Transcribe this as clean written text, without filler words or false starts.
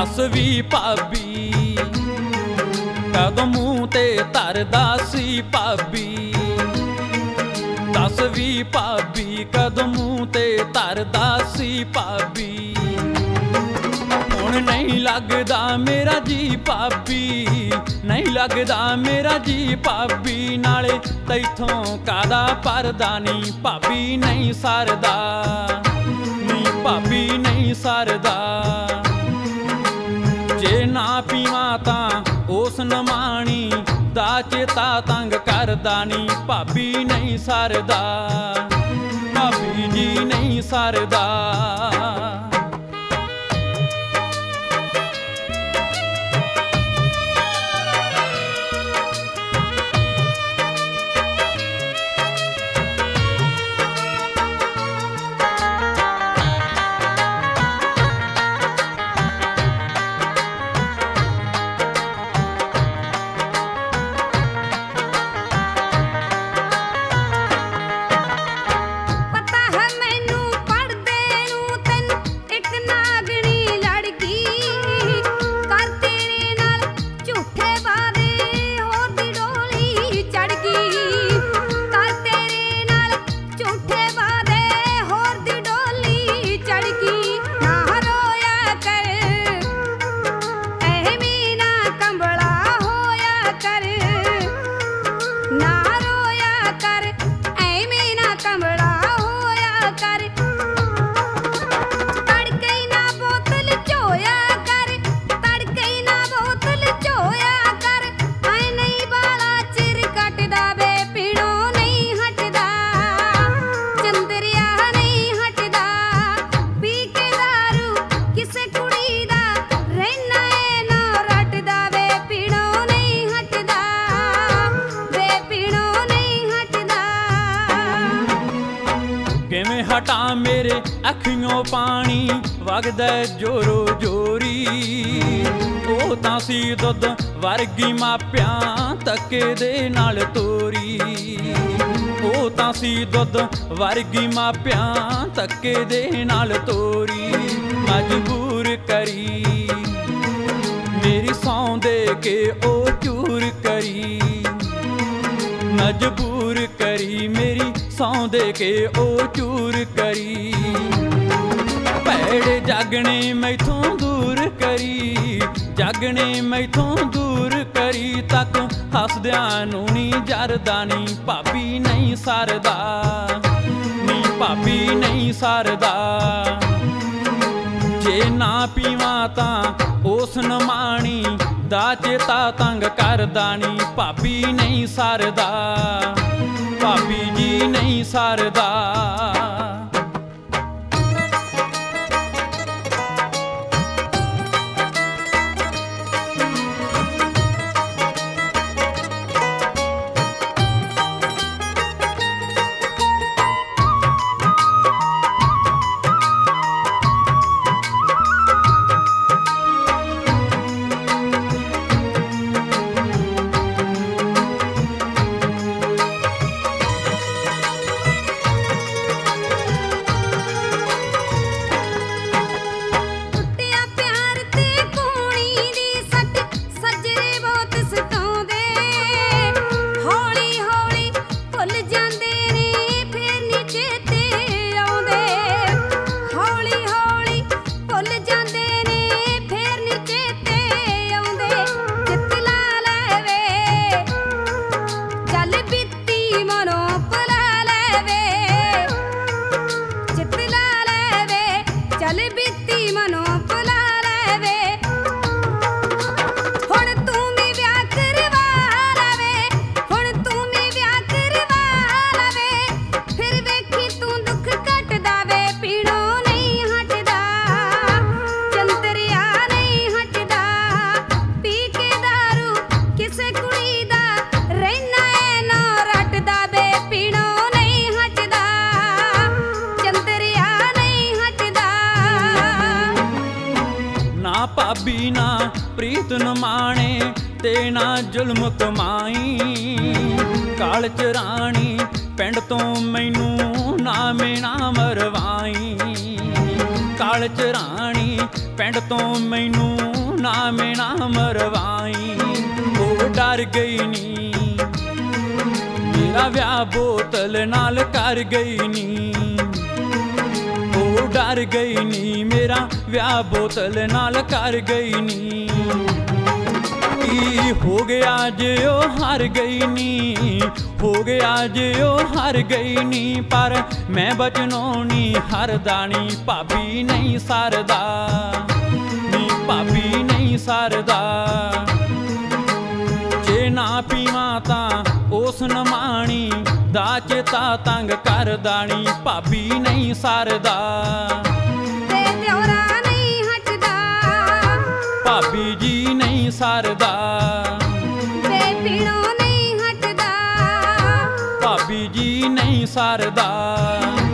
दस भी भाभी कदों मूंह ते धरदा सी भाभी। दस भी भाभी कदों मूंह ते धरदा सी भाभी। हुण नहीं लगदा मेरा जी भाभी, नहीं लगदा मेरा जी भाभी। नाले तैथों कादा परदा नी भाभी नहीं सरदा, नी भाभी नहीं सरदा। जे ना पीवां तां उस नमाणी दा चेता तंग करदा नी भाभी नहीं सरदा, भाभी जी नहीं सरदा। किवें हटा मेरे अखियों पानी वगदा जोरो जोरी। ओ तां सी दुध वर्गी मापियां तके दे नाल तोरी। ओ तां सी दुध वर्गी मापियां तके दे नाल तोरी। मजबूर करी मेरी सौं दे के ओ चूर करी। मजबूर करी मेरी सौं दे के ओ चूर करी। भैड़े जागने मैथों दूर करी, जागने मैथों दूर करी। तक हसदियां नूं नी जरदा नी भाभी नहीं सरदा, नी भाभी नहीं सरदा। जे ना पीवां तां उस नमाणी दा चेता तंग करदा नी भाभी नहीं सरदा, भाभी जी नहीं सरदा। भाभी ना प्रीत न माणे ते ना जुल्म कमाई। काल चराणी पिंड तो मैनू नामे ना मरवाई। काल चराणी पिंड तो मैनू ਨਾਮੇ ਨਾ ਮਰਵਾਈ। ਉਹ ਡਰ ਗਈ ਨੀ ਮੇਰਾ ਵਿਆਹ ਬੋਤਲ ਨਾਲ ਕਰ ਗਈ ਨੀ। ਉਹ ਡਰ ਗਈ ਨੀ ਮੇਰਾ ਵਿਆਹ ਬੋਤਲ ਨਾਲ ਕਰ ਗਈ ਨੀ। ਕੀ ਹੋ ਗਿਆ ਜੇ ਉਹ ਹਾਰ ਗਈ ਨੀ, ਹੋ ਗਿਆ ਜੇ ਉਹ ਹਾਰ ਗਈ ਨੀ। ਪਰ ਮੈਂ ਬਚਨੋਂ ਨੀ ਹਾਰਦਾ ਨੀ, ਭਾਬੀ ਨਹੀਂ ਸਰਦਾ ਨੀ, ਭਾਬੀ ਨਹੀਂ ਸਰਦਾ। ਜੇ ਨਾ ਪੀਵਾਂ ਤਾਂ ਉਸ ਨਮਾਣੀ ਦਾ ਚੇਤਾ ਤੰਗ ਕਰਦਾ ਨੀ, ਭਾਬੀ ਨਹੀਂ ਸਰਦਾ। ਤੇ ਦਿਉਰਾ ਨਹੀਂ ਹਟਦਾ, ਭਾਬੀ ਜੀ ਨਹੀਂ ਸਰਦਾ। ਤੇ ਪੀਣੋਂ ਨਹੀਂ ਹਟਦਾ, ਭਾਬੀ ਜੀ ਨਹੀਂ ਸਰਦਾ।